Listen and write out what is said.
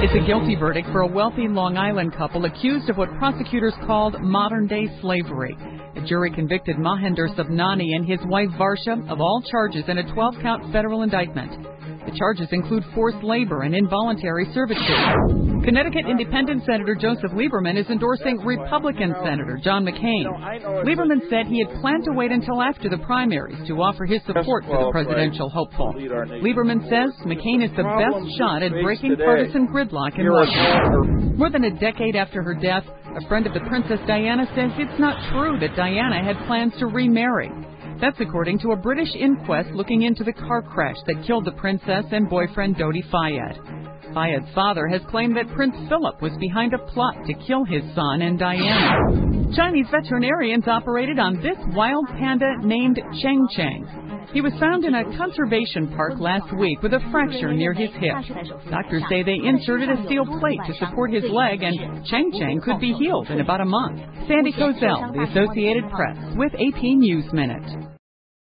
It's a guilty verdict for a wealthy Long Island couple accused of what prosecutors called modern-day slavery. A jury convicted Mahinder Subnani and his wife Varsha of all charges in a 12-count federal indictment. The charges include forced labor and involuntary servitude. Connecticut Independent Senator Joseph Lieberman is endorsing Republican Senator John McCain. Lieberman said he had planned to wait until after the primaries to offer his support for the presidential hopeful. Lieberman says McCain is the best shot at breaking partisan gridlock in Washington. More than a decade after her death, a friend of the Princess Diana says it's not true that Diana had plans to remarry. That's according to a British inquest looking into the car crash that killed the princess and boyfriend Dodi Fayed. Fayed's father has claimed that Prince Philip was behind a plot to kill his son and Diana. Chinese veterinarians operated on this wild panda named Cheng Cheng. He was found in a conservation park last week with a fracture near his hip. Doctors say they inserted a steel plate to support his leg, and Cheng Cheng could be healed in about a month. Sandy Kozel, The Associated Press, with AP News Minute.